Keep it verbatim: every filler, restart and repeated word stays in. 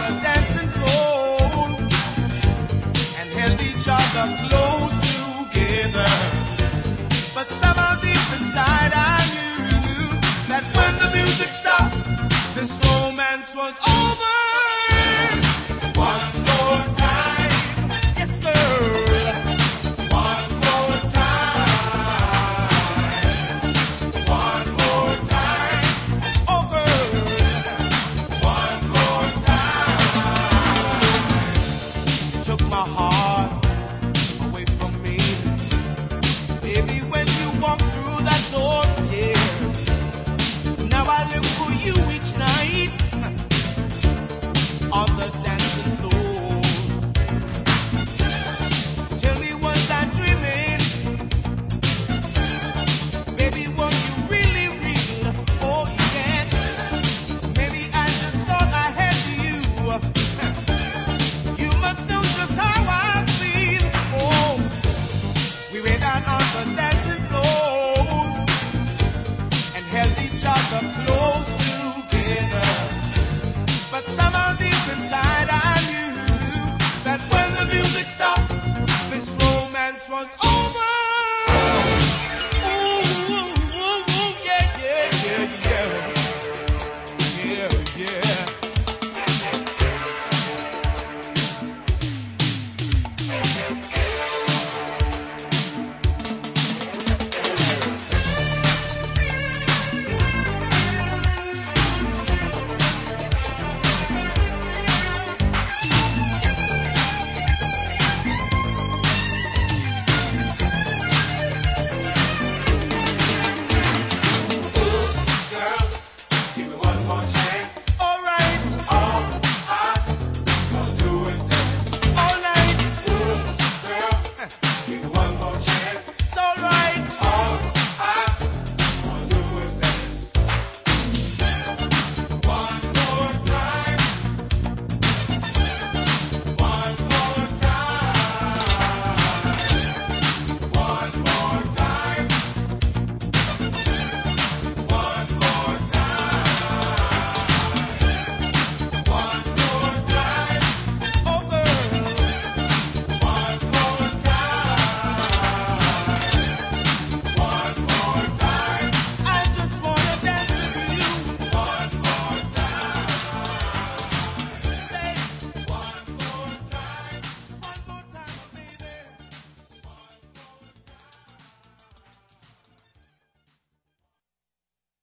the dancing floor and held each other close together. But somehow deep inside I knew that when the music stopped, this romance was over. One more time, yes girl. One more time. One more time, oh girl. One more time. You took my heart away from me, baby, when you walk through that door, yes. Now I live for you each night on the dancing floor. Tell me, was I dreaming? Baby, was you really real? Oh yes. Maybe I just thought I had you. You must know just how I feel. Oh, we went out on the dancing floor and held each other close together. But somehow deep inside I knew that when the music stopped, this romance was